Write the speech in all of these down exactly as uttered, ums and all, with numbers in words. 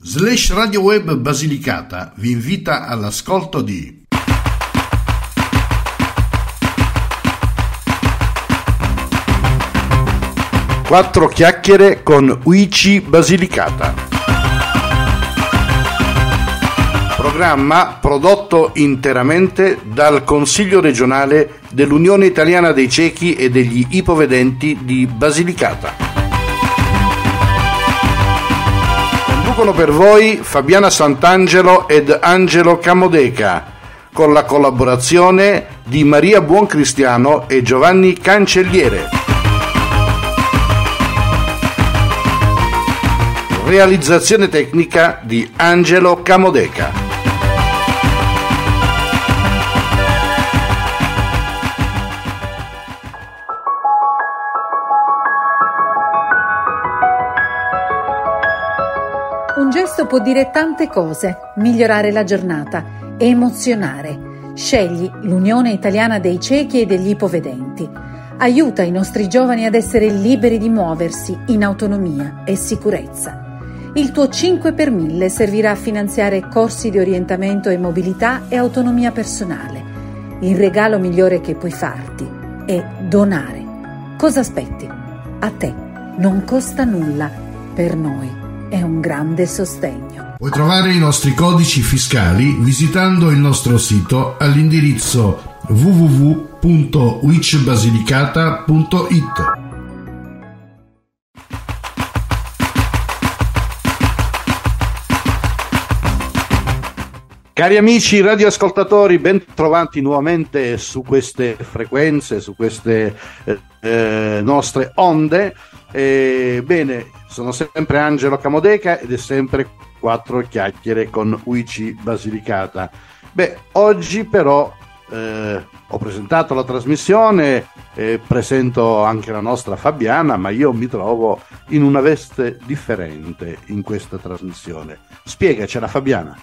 Slash Radio Web Basilicata vi invita all'ascolto di Quattro chiacchiere con U I C I Basilicata, programma prodotto interamente dal Consiglio regionale dell'Unione Italiana dei Ciechi e degli Ipovedenti di Basilicata. Conducono per voi Fabiana Sant'Angelo ed Angelo Camodeca, con la collaborazione di Maria Buoncristiano e Giovanni Cancelliere. Realizzazione tecnica di Angelo Camodeca. Un gesto può dire tante cose: migliorare la giornata, emozionare. Scegli l'Unione Italiana dei Ciechi e degli Ipovedenti. Aiuta i nostri giovani ad essere liberi di muoversi in autonomia e sicurezza. Il tuo cinque per mille servirà a finanziare corsi di orientamento e mobilità e autonomia personale. Il regalo migliore che puoi farti è donare. Cosa aspetti? A te non costa nulla, per noi è un grande sostegno. Puoi trovare i nostri codici fiscali visitando il nostro sito all'indirizzo w w w punto u i c basilicata punto i t. Cari amici radioascoltatori, ben trovati nuovamente su queste frequenze, su queste eh, eh, nostre onde. E, bene, sono sempre Angelo Camodeca ed è sempre Quattro chiacchiere con U I C I Basilicata. Beh, oggi però eh, ho presentato la trasmissione, eh, presento anche la nostra Fabiana, ma io mi trovo in una veste differente in questa trasmissione. Spiegacela, Fabiana.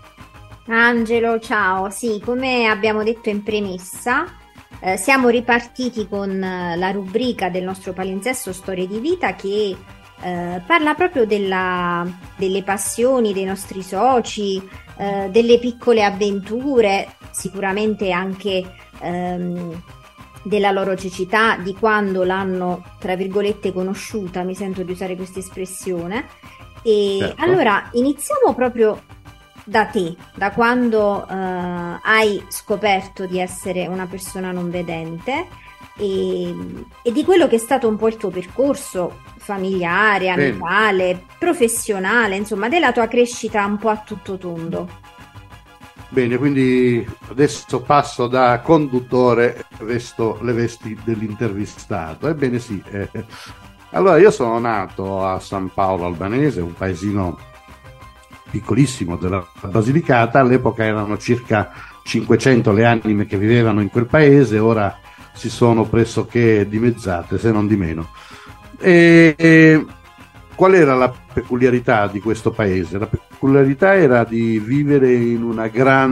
Angelo, ciao. Sì, come abbiamo detto in premessa, eh, siamo ripartiti con la rubrica del nostro palinsesto Storie di Vita che eh, parla proprio della, delle passioni dei nostri soci, eh, delle piccole avventure, sicuramente anche ehm, della loro cecità, di quando l'hanno, tra virgolette, conosciuta, mi sento di usare questa espressione. E certo. Allora iniziamo proprio da te, da quando uh, hai scoperto di essere una persona non vedente e, e di quello che è stato un po' il tuo percorso familiare, amicale, professionale, insomma, della tua crescita un po' a tutto tondo. Bene, quindi adesso passo da conduttore, vesto le vesti dell'intervistato. Ebbene sì, eh. Allora io sono nato a San Paolo Albanese, un paesino piccolissimo della Basilicata. All'epoca erano circa cinquecento le anime che vivevano in quel paese, ora si sono pressoché dimezzate, se non di meno. E, e qual era la peculiarità di questo paese? La peculiarità era di vivere in una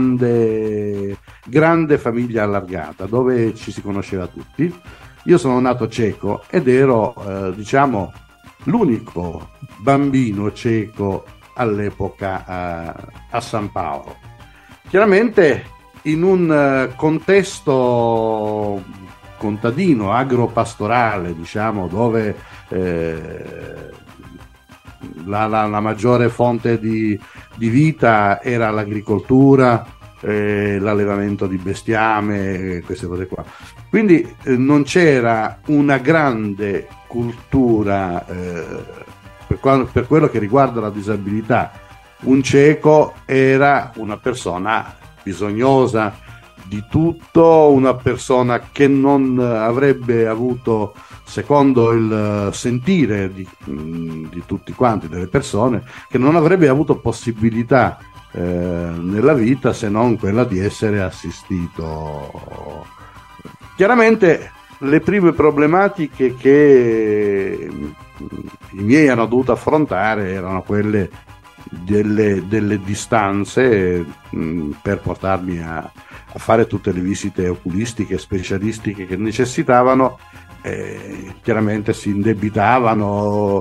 grande, grande famiglia allargata, dove ci si conosceva tutti. Io sono nato cieco ed ero, eh, diciamo, l'unico bambino cieco all'epoca a, a San Paolo. Chiaramente in un contesto contadino, agropastorale, diciamo, dove eh, la, la, la maggiore fonte di, di vita era l'agricoltura, eh, l'allevamento di bestiame, queste cose qua. Quindi eh, non c'era una grande cultura eh, Per, quando, per quello che riguarda la disabilità. Un cieco era una persona bisognosa di tutto, una persona che non avrebbe avuto, secondo il sentire di, di tutti quanti, delle persone, che non avrebbe avuto possibilità eh, nella vita se non quella di essere assistito. Chiaramente le prime problematiche che i miei hanno dovuto affrontare erano quelle delle, delle distanze mh, per portarmi a, a fare tutte le visite oculistiche specialistiche che necessitavano. Eh, chiaramente si indebitavano,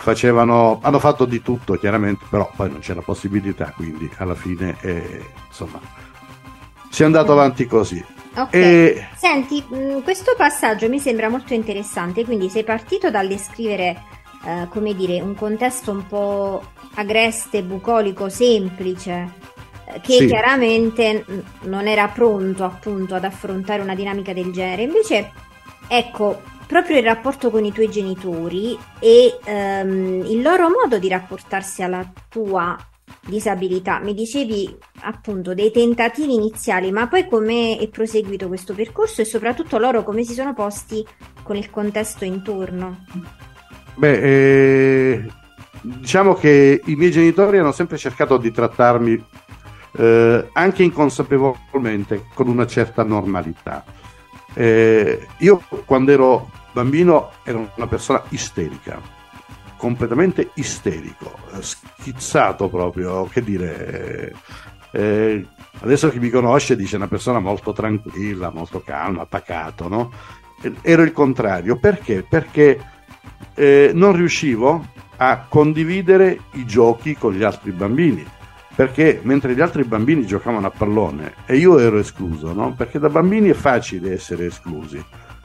facevano, hanno fatto di tutto chiaramente, però poi non c'era possibilità, quindi alla fine eh, insomma si è andato avanti così. Ok, E senti, mh, questo passaggio mi sembra molto interessante, quindi sei partito dal descrivere, eh, come dire, un contesto un po' agreste, bucolico, semplice, eh, che sì, chiaramente mh, non era pronto appunto ad affrontare una dinamica del genere. Invece, ecco, proprio il rapporto con i tuoi genitori e ehm, il loro modo di rapportarsi alla tua disabilità. Mi dicevi appunto dei tentativi iniziali, ma poi come è proseguito questo percorso e soprattutto loro come si sono posti con il contesto intorno? beh, eh, diciamo che i miei genitori hanno sempre cercato di trattarmi eh, anche inconsapevolmente con una certa normalità. Eh, io quando ero bambino ero una persona isterica, completamente isterico, eh, schizzato proprio, che dire. eh, eh, adesso chi mi conosce dice una persona molto tranquilla, molto calma, pacato, no? Eh, Ero il contrario, perché? Perché eh, non riuscivo a condividere i giochi con gli altri bambini. Perché mentre gli altri bambini giocavano a pallone e io ero escluso, no? Perché da bambini è facile essere esclusi.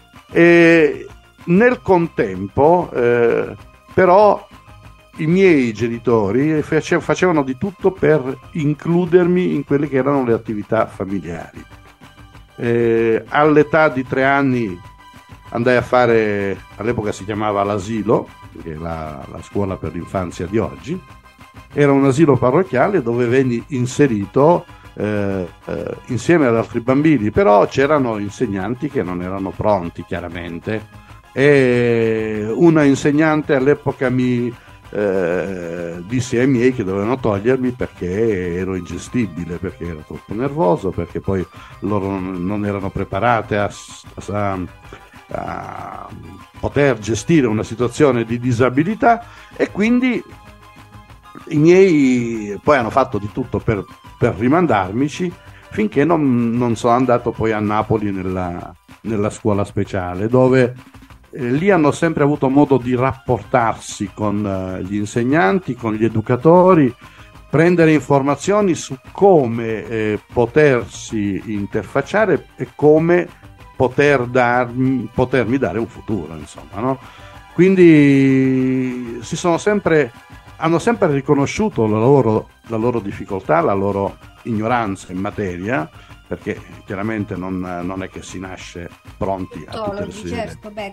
E nel contempo, eh, però, i miei genitori face- facevano di tutto per includermi in quelle che erano le attività familiari. Eh, all'età di tre anni andai a fare, all'epoca si chiamava l'asilo, che è la, la scuola per l'infanzia di oggi. Era un asilo parrocchiale dove venni inserito eh, eh, insieme ad altri bambini, però c'erano insegnanti che non erano pronti, chiaramente, e una insegnante all'epoca mi eh, disse ai miei che dovevano togliermi perché ero ingestibile, perché ero troppo nervoso, perché poi loro non, non erano preparate a, a, a poter gestire una situazione di disabilità, e quindi i miei poi hanno fatto di tutto per, per rimandarmici, finché non, non sono andato poi a Napoli nella, nella scuola speciale, dove eh, lì hanno sempre avuto modo di rapportarsi con eh, gli insegnanti, con gli educatori, prendere informazioni su come eh, potersi interfacciare e come poter darmi, potermi dare un futuro, insomma, no? Quindi si sono sempre hanno sempre riconosciuto la loro, la loro difficoltà, la loro ignoranza in materia, perché chiaramente non, non è che si nasce pronti a tutte le sfide. Certo, beh.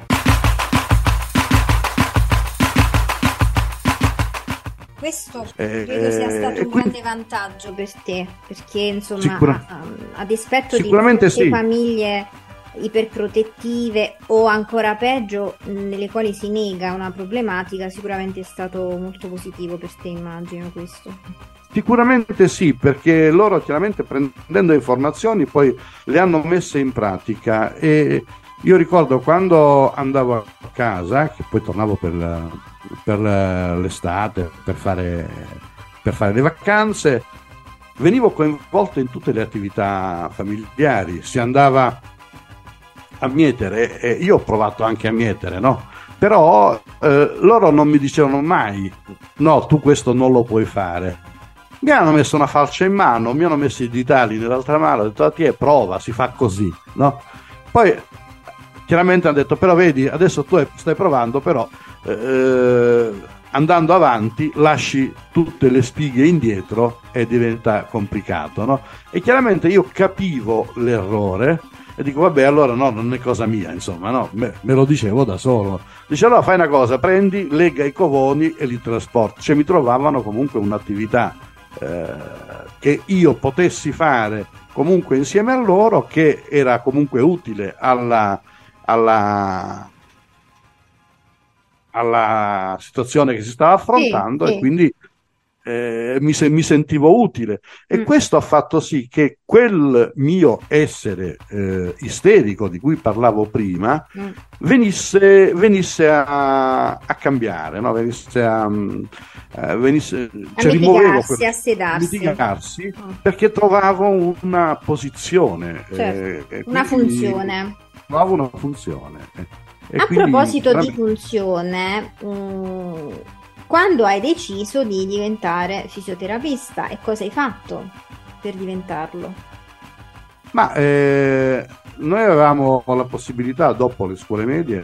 Questo Eh, credo sia stato eh, un quindi- grande vantaggio per te, perché insomma, Sicura- a, a- a dispetto di sicuramente molte sì. famiglie iperprotettive o ancora peggio, mh, nelle quali si nega una problematica, sicuramente è stato molto positivo per te, immagino questo. Sicuramente sì, perché loro chiaramente prendendo informazioni poi le hanno messe in pratica, e io ricordo quando andavo a casa, che poi tornavo per, la- per la- l'estate, per fare, per fare le vacanze, venivo coinvolto in tutte le attività familiari, si andava a mietere, e io ho provato anche a mietere, no? Però eh, loro non mi dicevano mai no, tu questo non lo puoi fare. Mi hanno messo una falce in mano, mi hanno messo i ditali nell'altra mano, ho detto a te prova, si fa così, no? Poi chiaramente hanno detto però vedi, adesso tu stai provando, però eh, andando avanti lasci tutte le spighe indietro e diventa complicato, no? E chiaramente io capivo l'errore e dico vabbè, allora no, non è cosa mia, insomma, no, me, me lo dicevo da solo. Dice allora fai una cosa, prendi, lega i covoni e li trasporti. Cioè mi trovavano comunque un'attività eh, che io potessi fare comunque insieme a loro, che era comunque utile alla, alla, alla situazione che si stava affrontando, Sì, e sì. quindi eh, mi, se- mi sentivo utile, e Mm. questo ha fatto sì che quel mio essere eh, isterico di cui parlavo prima Mm. venisse, venisse a, a cambiare, no? Venisse a, mm, eh, venisse, A cioè rimuovevo mitigarsi, quel- a sedarsi. mitigarsi, Mm. perché trovavo una posizione, Certo, eh, e una quindi funzione. trovavo una funzione. eh. E A quindi proposito di veramente- funzione, mm, quando hai deciso di diventare fisioterapista e cosa hai fatto per diventarlo? Ma eh, noi avevamo la possibilità, dopo le scuole medie,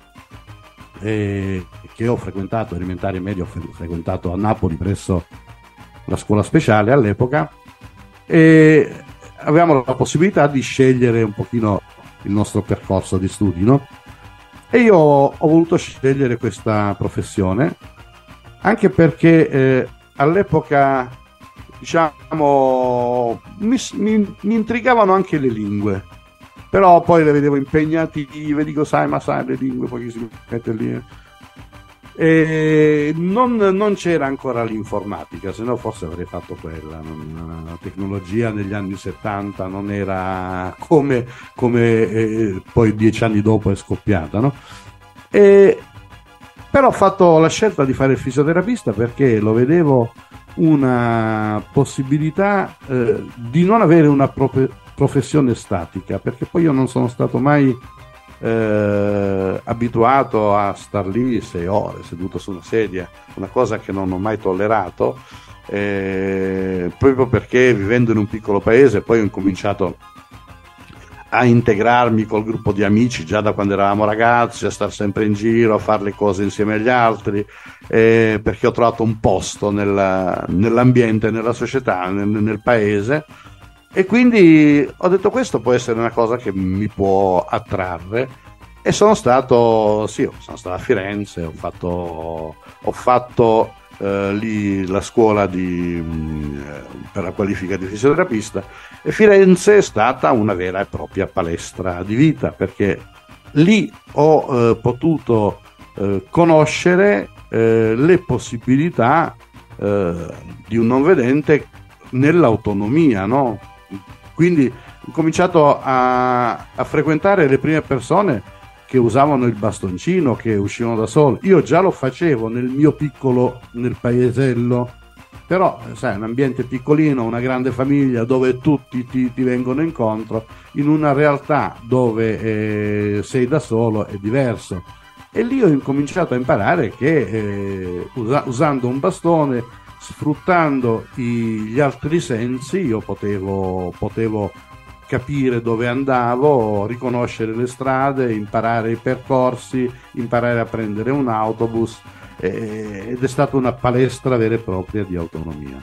eh, che ho frequentato, elementari e medie, ho frequentato a Napoli presso la scuola speciale all'epoca, e avevamo la possibilità di scegliere un pochino il nostro percorso di studi, no? E io ho voluto scegliere questa professione, anche perché eh, all'epoca, diciamo, mi, mi, mi intrigavano anche le lingue, però poi le vedevo impegnative, dico sai ma sai le lingue, poi chi si mette lì, e non, non c'era ancora l'informatica, se no forse avrei fatto quella. Non, la tecnologia negli anni settanta non era come, come eh, poi dieci anni dopo è scoppiata, no? E, però ho fatto la scelta di fare il fisioterapista perché lo vedevo una possibilità eh, di non avere una profe- professione statica, perché poi io non sono stato mai eh, abituato a star lì sei ore seduto su una sedia, una cosa che non ho mai tollerato, eh, proprio perché vivendo in un piccolo paese poi ho incominciato a integrarmi col gruppo di amici già da quando eravamo ragazzi, a stare sempre in giro, a fare le cose insieme agli altri, eh, perché ho trovato un posto nella, nell'ambiente, nella società, nel, nel paese, e quindi ho detto questo può essere una cosa che mi può attrarre, e sono stato, sì, sono stato a Firenze, ho fatto, ho fatto eh, lì la scuola di, mh, per la qualifica di fisioterapista, e Firenze è stata una vera e propria palestra di vita, perché lì ho eh, potuto eh, conoscere eh, le possibilità eh, di un non vedente nell'autonomia, no? Quindi ho cominciato a, a frequentare le prime persone che usavano il bastoncino, che uscivano da solo. Io già lo facevo nel mio piccolo, nel paesello, però sai, un ambiente piccolino, una grande famiglia dove tutti ti, ti vengono incontro, in una realtà dove eh, sei da solo è diverso. E lì ho incominciato a imparare che eh, usa, usando un bastone, sfruttando i, gli altri sensi, io potevo, potevo capire dove andavo, riconoscere le strade, imparare i percorsi, imparare a prendere un autobus, eh, ed è stata una palestra vera e propria di autonomia.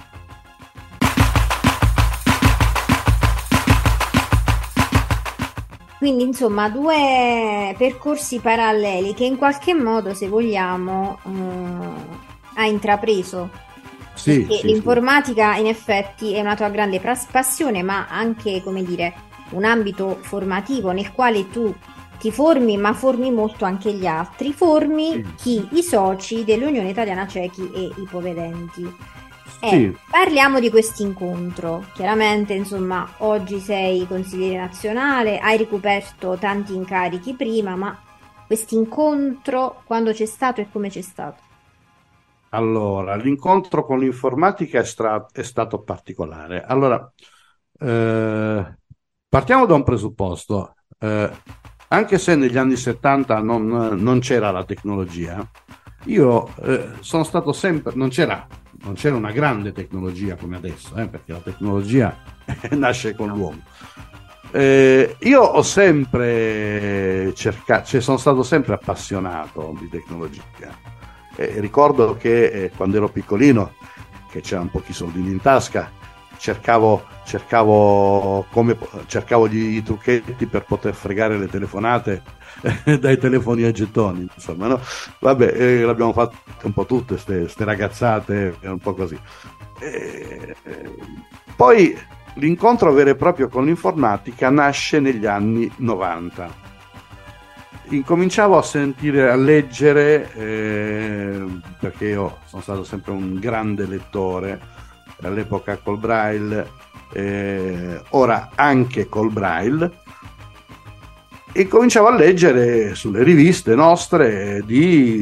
Quindi insomma due percorsi paralleli che in qualche modo, se vogliamo, eh, hai intrapreso. Sì, perché sì, l'informatica sì. In effetti è una tua grande passione, ma anche, come dire, un ambito formativo nel quale tu ti formi, ma formi molto anche gli altri, formi sì. chi? I soci dell'Unione Italiana Ciechi e Ipovedenti. Eh, sì. Parliamo di questo incontro. Chiaramente, insomma, oggi sei consigliere nazionale, hai ricoperto tanti incarichi prima, ma questo incontro quando c'è stato e come c'è stato? Allora, l'incontro con l'informatica è, stra- è stato particolare. Allora, eh, partiamo da un presupposto. Eh, anche se negli anni settanta non, non c'era la tecnologia, io eh, sono stato sempre, non c'era, non c'era una grande tecnologia come adesso, eh, perché la tecnologia nasce con l'uomo. Eh, io ho sempre cercato, cioè sono stato sempre appassionato di tecnologia. Eh, ricordo che eh, quando ero piccolino, che c'erano pochi soldini in tasca, cercavo, cercavo, come, cercavo gli, i trucchetti per poter fregare le telefonate eh, dai telefoni a gettoni, insomma, no? Vabbè, eh, l'abbiamo fatto un po' tutte, ste ragazzate, un po' così. Eh, eh, poi l'incontro vero e proprio con l'informatica nasce negli anni novanta. Incominciavo a sentire, a leggere, eh, perché io sono stato sempre un grande lettore, all'epoca col Braille, eh, ora anche col Braille, e cominciavo a leggere sulle riviste nostre di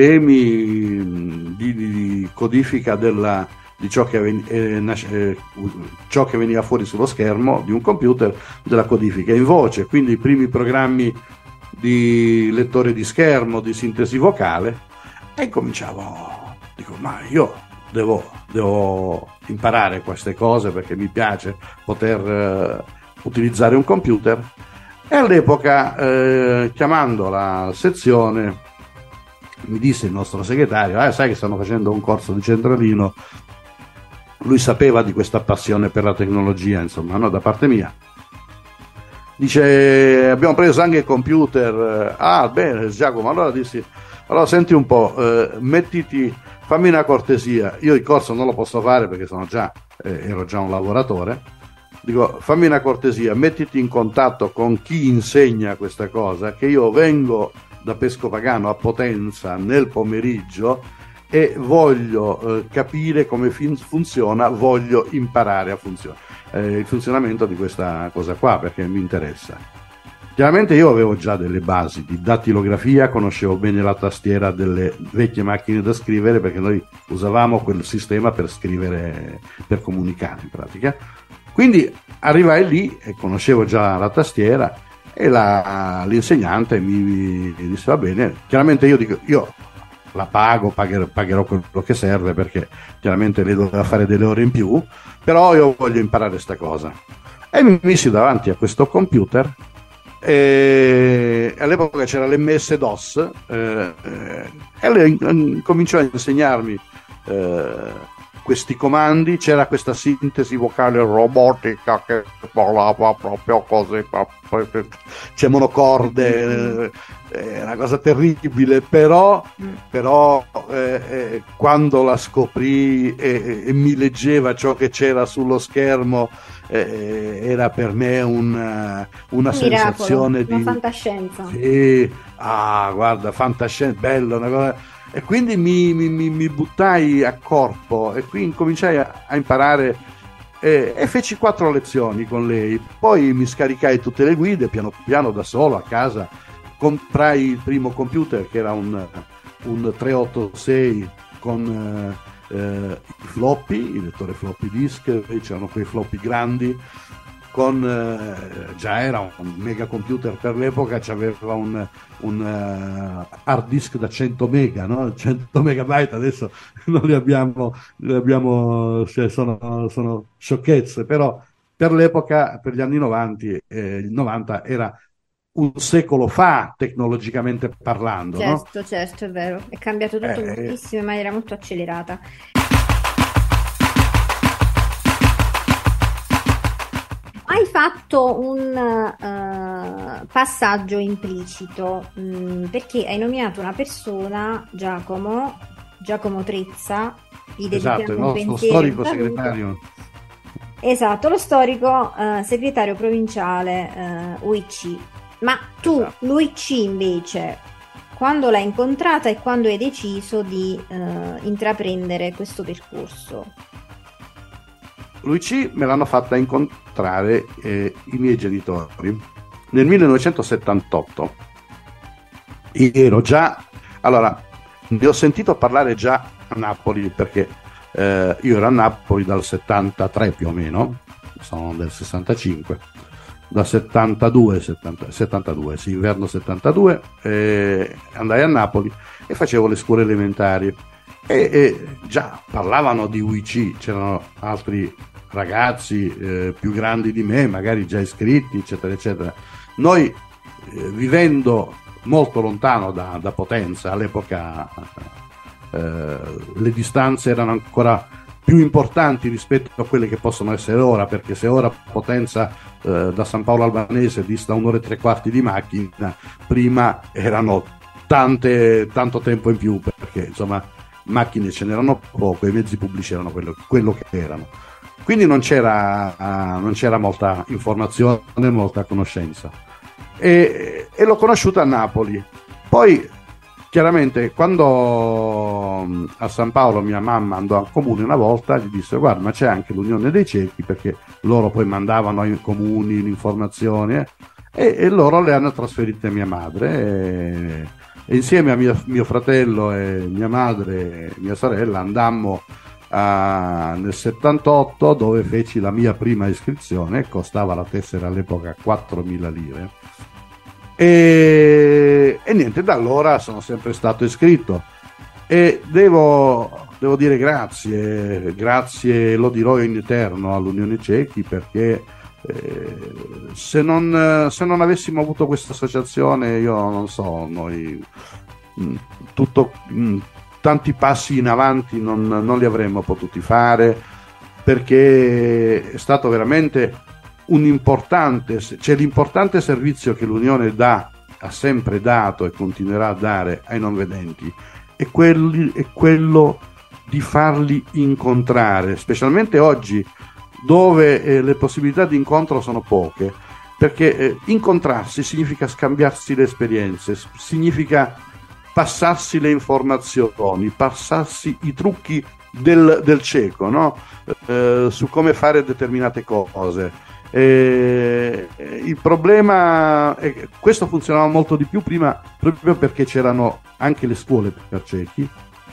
sistemi di, di codifica della, di ciò che, ven- eh, ciò che veniva fuori sullo schermo di un computer, della codifica in voce, quindi i primi programmi di lettore di schermo, di sintesi vocale, e cominciavo, dico, ma io devo, devo imparare queste cose perché mi piace poter eh, utilizzare un computer. E all'epoca, eh, chiamando la sezione, mi disse il nostro segretario, ah, sai che stanno facendo un corso di centralino. Lui sapeva di questa passione per la tecnologia, insomma, no, da parte mia. Dice, abbiamo preso anche il computer. Ah, bene, Giacomo, allora dissi, allora senti un po', eh, mettiti, fammi una cortesia, io il corso non lo posso fare perché sono già, eh, ero già un lavoratore, dico, fammi una cortesia, mettiti in contatto con chi insegna questa cosa, che io vengo da Pescopagano a Potenza nel pomeriggio e voglio eh, capire come fin- funziona, voglio imparare a funzionare eh, il funzionamento di questa cosa qua perché mi interessa. Chiaramente io avevo già delle basi di dattilografia, conoscevo bene la tastiera delle vecchie macchine da scrivere perché noi usavamo quel sistema per scrivere, per comunicare in pratica. Quindi arrivai lì e conoscevo già la tastiera e la, l'insegnante mi, mi disse va bene, chiaramente io dico io la pago, pagherò, pagherò quello che serve perché chiaramente lei doveva fare delle ore in più, però io voglio imparare sta cosa. E mi messi davanti a questo computer e all'epoca c'era l'emme esse DOS eh, eh, e lei cominciò a insegnarmi eh, questi comandi, c'era questa sintesi vocale robotica che parlava proprio così, c'è monocorde, è una cosa terribile, però, però eh, eh, quando la scoprì e, e mi leggeva ciò che c'era sullo schermo eh, era per me un, una sensazione di una fantascienza. Sì, ah guarda, fantascienza, bello, una cosa. E quindi mi, mi, mi buttai a corpo e qui incominciai a, a imparare e, e feci quattro lezioni con lei, poi mi scaricai tutte le guide piano piano da solo a casa, comprai il primo computer che era un, un trecentoottantasei con eh, eh, i floppy, il lettore floppy disk, c'erano quei floppy grandi con eh, già era un mega computer per l'epoca, c'aveva un, un uh, hard disk da cento mega, no? cento megabyte adesso non li abbiamo, li abbiamo cioè sono, sono sciocchezze, però per l'epoca, per gli anni novanta, eh, il novanta era un secolo fa tecnologicamente parlando. Certo, no? certo, è vero, è cambiato tutto Eh, moltissimo in maniera molto accelerata. Hai fatto un uh, passaggio implicito mh, perché hai nominato una persona, Giacomo, Giacomo Trezza, gli dedichiamo esatto, il un nostro pensiero, storico un saluto. segretario. Esatto, lo storico uh, segretario provinciale uh, U I C. Ma tu, Esatto. l'U I C invece, quando l'hai incontrata e quando hai deciso di uh, intraprendere questo percorso? L'U I C me l'hanno fatta incontrare eh, i miei genitori nel millenovecentosettantotto. Io ero già, allora, ne ho sentito parlare già a Napoli perché eh, io ero a Napoli dal settantatré più o meno, sono del sessantacinque, dal settantadue, settanta, settantadue, sì, inverno settantadue, eh, andai a Napoli e facevo le scuole elementari. E, e già parlavano di U I C, c'erano altri ragazzi eh, più grandi di me, magari già iscritti, eccetera, eccetera. Noi, eh, vivendo molto lontano da, da Potenza, all'epoca eh, le distanze erano ancora più importanti rispetto a quelle che possono essere ora, perché se ora Potenza eh, da San Paolo Albanese dista un'ora e tre quarti di macchina, prima erano tante, tanto tempo in più, perché insomma macchine ce n'erano poco e i mezzi pubblici erano quello, quello che erano, quindi non c'era, uh, non c'era molta informazione, molta conoscenza e, e l'ho conosciuta a Napoli. Poi chiaramente quando a San Paolo mia mamma andò al comune una volta, gli disse guarda, ma c'è anche l'Unione dei Ciechi, perché loro poi mandavano ai comuni l'informazione eh, e, e loro le hanno trasferite a mia madre e, e insieme a mio, mio fratello e mia madre e mia sorella andammo a, nel settantotto, dove feci la mia prima iscrizione, costava la tessera all'epoca quattromila lire e, e niente, da allora sono sempre stato iscritto e devo devo dire grazie, grazie, lo dirò in eterno all'Unione Ciechi, perché eh, se non, se non avessimo avuto questa associazione, io non so, noi mh, tutto, mh, tanti passi in avanti non, non li avremmo potuti fare, perché è stato veramente un importante, c'è l'importante servizio che l'Unione dà, ha sempre dato e continuerà a dare ai non vedenti, e quelli, è quello di farli incontrare, specialmente oggi dove eh, le possibilità di incontro sono poche, perché eh, incontrarsi significa scambiarsi le esperienze, significa passarsi le informazioni, passarsi i trucchi del, del cieco, no? eh, su come fare determinate cose. Eh, il problema è che questo funzionava molto di più prima, proprio perché c'erano anche le scuole per ciechi.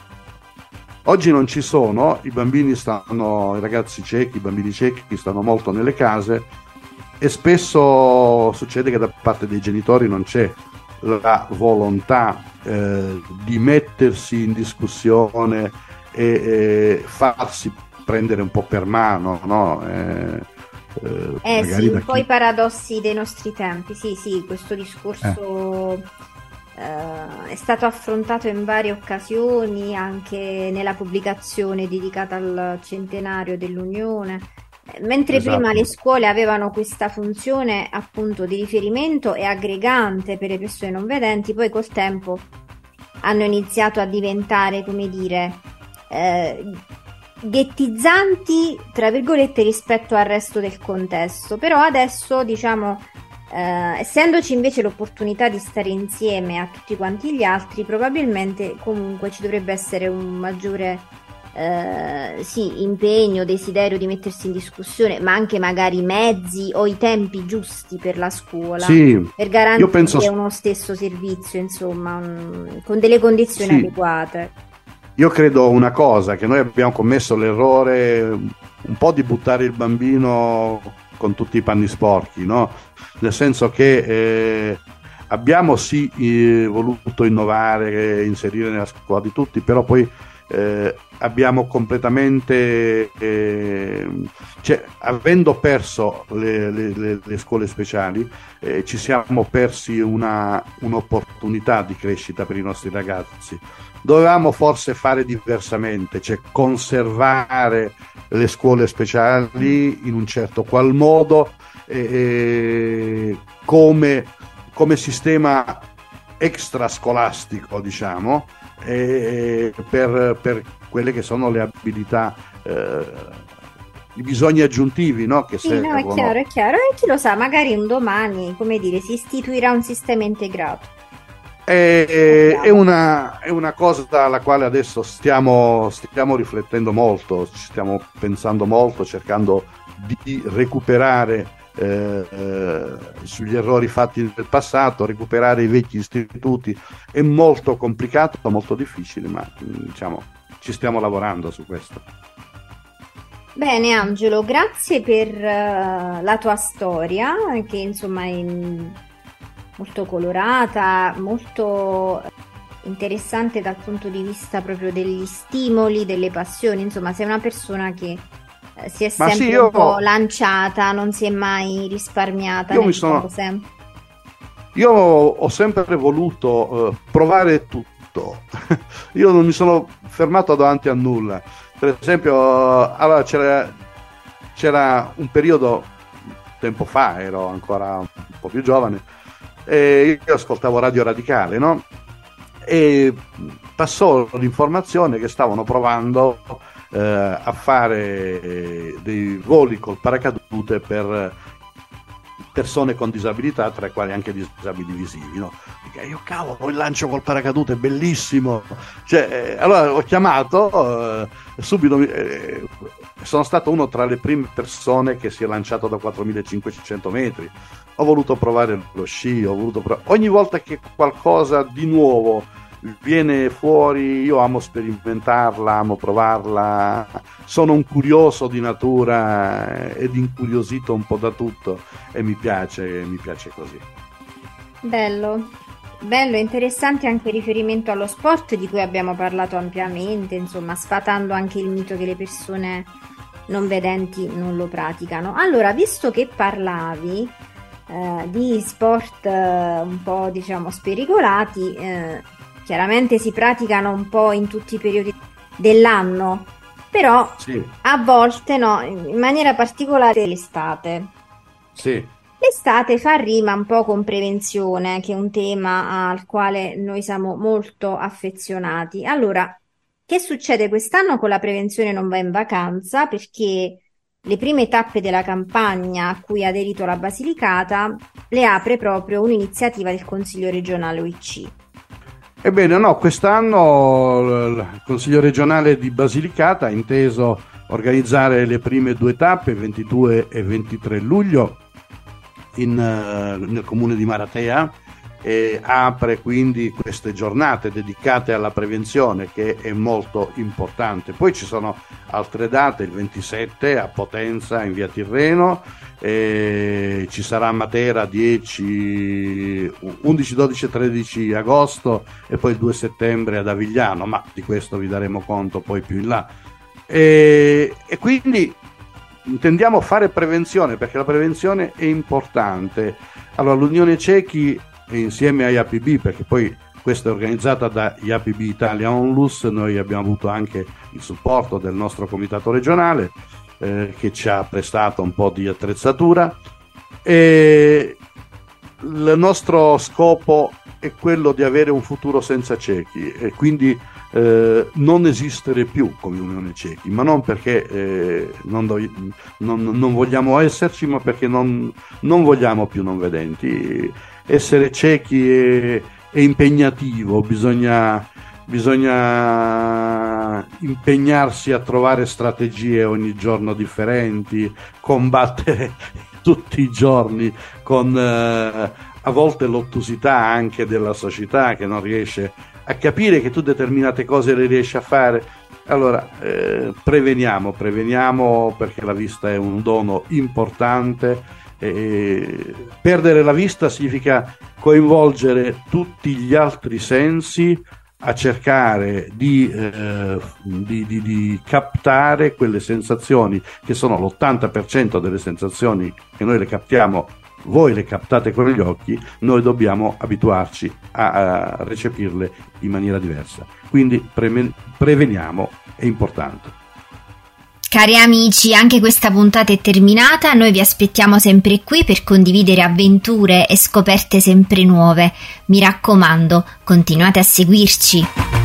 Oggi non ci sono, i bambini stanno, i ragazzi ciechi, i bambini ciechi stanno molto nelle case, e spesso succede che da parte dei genitori non c'è la volontà eh, di mettersi in discussione e, e farsi prendere un po' per mano, no? Eh, Eh, eh sì, un po' chi... i paradossi dei nostri tempi, sì, sì, questo discorso eh. Uh, è stato affrontato in varie occasioni, anche nella pubblicazione dedicata al centenario dell'Unione. Mentre esatto. Prima le scuole avevano questa funzione appunto di riferimento e aggregante per le persone non vedenti, poi col tempo hanno iniziato a diventare, come dire, eh, ghettizzanti, tra virgolette, rispetto al resto del contesto. Però adesso, diciamo, Uh, essendoci invece l'opportunità di stare insieme a tutti quanti gli altri, probabilmente comunque ci dovrebbe essere un maggiore uh, sì, impegno, desiderio di mettersi in discussione, ma anche magari mezzi o i tempi giusti per la scuola, sì, per garantire io penso... uno stesso servizio, insomma, un... con delle condizioni sì. adeguate. Io credo una cosa, che noi abbiamo commesso l'errore un po' di buttare il bambino con tutti i panni sporchi, no? Nel senso che eh, abbiamo sì eh, voluto innovare, inserire nella scuola di tutti, però poi eh, abbiamo completamente, eh, cioè, avendo perso le, le, le scuole speciali, eh, ci siamo persi una, un'opportunità di crescita per i nostri ragazzi. Dovevamo forse fare diversamente, cioè conservare le scuole speciali in un certo qual modo, eh, come, come sistema extrascolastico, diciamo, eh, per, per quelle che sono le abilità, eh, i bisogni aggiuntivi, no? Che sì, no, è chiaro, è chiaro, e chi lo sa, magari un domani, come dire, si istituirà un sistema integrato. È, è, una, è una cosa alla quale adesso stiamo, stiamo riflettendo molto, ci stiamo pensando molto, cercando di recuperare eh, eh, sugli errori fatti nel passato, recuperare i vecchi istituti. È molto complicato, molto difficile, ma diciamo ci stiamo lavorando su questo. Bene Angelo, grazie per uh, la tua storia, che insomma è in... molto colorata, molto interessante dal punto di vista proprio degli stimoli, delle passioni. Insomma, sei una persona che eh, si è sempre sì, io... un po' lanciata, non si è mai risparmiata. Io, mi sono... sempre. io ho sempre voluto uh, provare tutto. Io non mi sono fermato davanti a nulla. Per esempio, uh, allora c'era, c'era un periodo, tempo fa, ero ancora un po' più giovane, e io ascoltavo Radio Radicale, no? E passò l'informazione che stavano provando eh, a fare dei voli col paracadute per persone con disabilità, tra i quali anche disabili visivi, no? E io, cavolo, il lancio col paracadute è bellissimo, cioè, eh, allora ho chiamato eh, subito, eh, sono stato uno tra le prime persone che si è lanciato da quattromilacinquecento metri. Ho voluto provare lo sci, ho voluto prov- ogni volta che qualcosa di nuovo viene fuori, io amo sperimentarla, amo provarla, sono un curioso di natura ed incuriosito un po' da tutto, e mi piace, mi piace così. Bello. bello e interessante anche il riferimento allo sport di cui abbiamo parlato ampiamente, insomma, sfatando anche il mito che le persone non vedenti non lo praticano. Allora, visto che parlavi eh, di sport eh, un po', diciamo, spericolati, eh, chiaramente si praticano un po' in tutti i periodi dell'anno, però sì, a volte no, in maniera particolare l'estate. Sì. L'estate fa rima un po' con prevenzione, che è un tema al quale noi siamo molto affezionati. Allora, che succede quest'anno con la prevenzione non va in vacanza? Perché le prime tappe della campagna a cui ha aderito la Basilicata le apre proprio un'iniziativa del Consiglio regionale O I C. Ebbene, no, quest'anno il Consiglio regionale di Basilicata ha inteso organizzare le prime due tappe, ventidue e ventitré luglio, in, nel comune di Maratea, e apre quindi queste giornate dedicate alla prevenzione, che è molto importante. Poi ci sono altre date, il ventisette a Potenza in via Tirreno, e ci sarà a Matera dieci, undici, dodici e tredici agosto, e poi il due settembre ad Avigliano, ma di questo vi daremo conto poi più in là. E, e quindi intendiamo fare prevenzione, perché la prevenzione è importante. Allora, l'Unione Cechi, insieme a I A P B, perché poi questa è organizzata da I A P B Italia Onlus, noi abbiamo avuto anche il supporto del nostro comitato regionale eh, che ci ha prestato un po' di attrezzatura, e il nostro scopo è quello di avere un futuro senza ciechi, e quindi eh, non esistere più come Unione Cechi, ma non perché eh, non, do- non, non vogliamo esserci, ma perché non, non vogliamo più non vedenti. Essere ciechi è, è impegnativo, bisogna, bisogna impegnarsi a trovare strategie ogni giorno differenti, combattere tutti i giorni con eh, a volte l'ottusità anche della società, che non riesce a capire che tu determinate cose le riesci a fare. Allora eh, preveniamo, preveniamo perché la vista è un dono importante. E perdere la vista significa coinvolgere tutti gli altri sensi a cercare di, eh, di, di, di captare quelle sensazioni che sono l'ottanta per cento delle sensazioni che noi le captiamo. Voi le captate con gli occhi, noi dobbiamo abituarci a, a recepirle in maniera diversa. Quindi pre- preveniamo, è importante. Cari amici, anche questa puntata è terminata. Noi vi aspettiamo sempre qui per condividere avventure e scoperte sempre nuove. Mi raccomando, continuate a seguirci.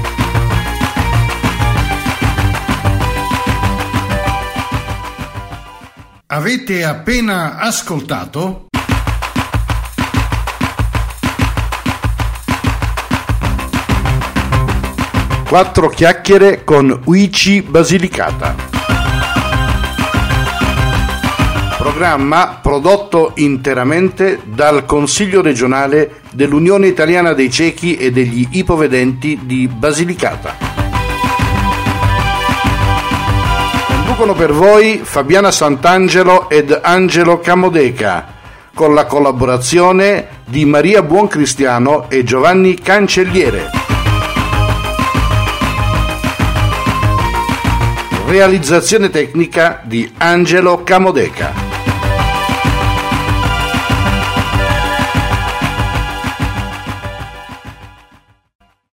Avete appena ascoltato Quattro chiacchiere con U I C Basilicata. Programma prodotto interamente dal Consiglio regionale dell'Unione Italiana dei Cechi e degli Ipovedenti di Basilicata. Conducono per voi Fabiana Sant'Angelo ed Angelo Camodeca, con la collaborazione di Maria Buoncristiano e Giovanni Cancelliere. Realizzazione tecnica di Angelo Camodeca.